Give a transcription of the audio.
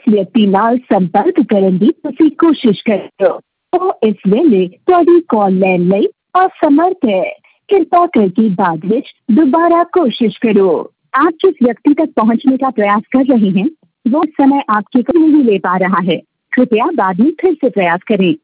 ਵਿਅਕਤੀ ਨਾਲ ਸੰਪਰਕ ਕਰਨ ਦੀ ਤੁਸੀਂ ਕੋਸ਼ਿਸ਼ ਕਰ ਰਹੇ ਹੋ ਉਹ ਇਸ ਵੇਲੇ ਤੁਹਾਡੀ ਕਾਲ ਲੈਣ ਲਈ असमर्थ है। कृपया करके बाद में दोबारा कोशिश करो। आप जिस व्यक्ति तक पहुंचने का प्रयास कर रहे हैं वो इस समय आपकी कॉल नहीं ले पा रहा है। कृपया बाद में फिर से प्रयास करें।